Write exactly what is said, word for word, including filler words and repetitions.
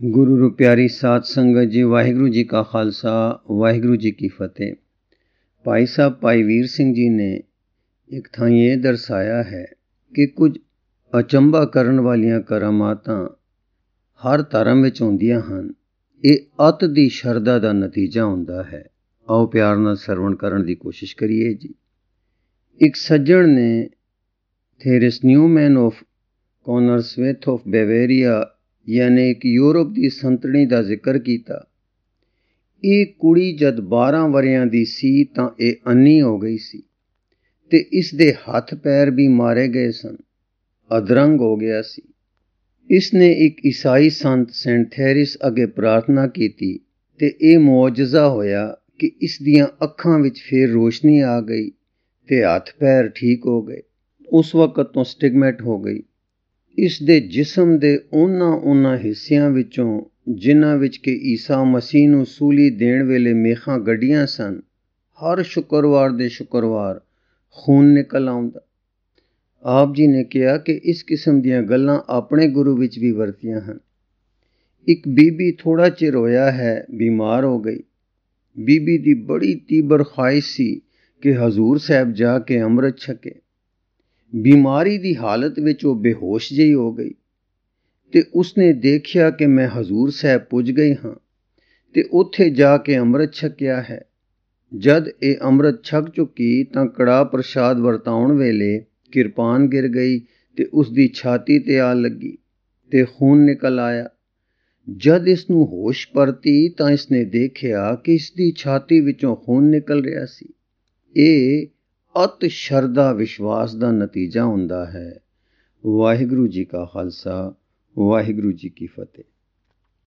गुरु रू प्यारी साध संगत जी, वाहिगुरु जी का खालसा वाहिगुरु जी की फतेह। भाई साहब भाई वीर सिंह जी ने एक थां ये दर्शाया है कि कुछ अचंभा करन वालियां करामातां हर धर्म विच होंदियां हन। ਇਹ अत दी शरदा दा नतीजा हुंदा है। आओ प्यार नाल सरवण करन दी कोशिश करिए जी। एक सज्जण ने Therese Neumann of Konnersreuth of Bavaria यानी एक यूरोप की संतनी का जिक्र किया। ये कुड़ी जद बारह वरियां दी सी तां ये अन्नी हो गई सी ते इसदे हथ पैर भी मारे गए सन, अदरंग हो गया सी। इसने एक ईसाई संत सेंट थेरिस अगे प्रार्थना की ते ये मुआजजा होया कि इस दियां अखां विच फिर रोशनी आ गई ते हथ पैर ठीक हो गए। उस वक्त तो स्टिगमेट हो गई। इस दे जिस्म दे उन्हां उन्हां हिस्सियां विचों जिन्हां विच के ईसा मसीह नूं सूली देण वेले मेखां गड्डियां सन, हर शुक्रवार दे शुक्रवार खून निकल आउंदा। आप जी ने कहा कि इस किस्म दीयां गल्लां अपने गुरु विच भी वरतियां हन। एक बीबी थोड़ा चिर होया है बीमार हो गई। बीबी दी बड़ी तीबर ख्वाहिश सी कि हजूर साहब जाके अमृत छके। बीमारी दी हालत विच वो बेहोश जही हो गई ते उसने देखिया कि मैं हजूर साहब पुज गई हाँ ते उत्थे जाके अमृत छकिया है। जद ए अमृत छक चुकी तां कड़ा प्रसाद वरताउण वेले किरपान गिर गई ते उसदी छाती ते आ लगी ते खून निकल आया। जद इसनूं होश परती तां इसने देखिया कि इसदी छाती विचों खून निकल रहा सी। ए अत शरदा विश्वास का नतीजा हुंदा है। वाहिगुरु जी का खालसा वाहिगुरु जी की फतेह।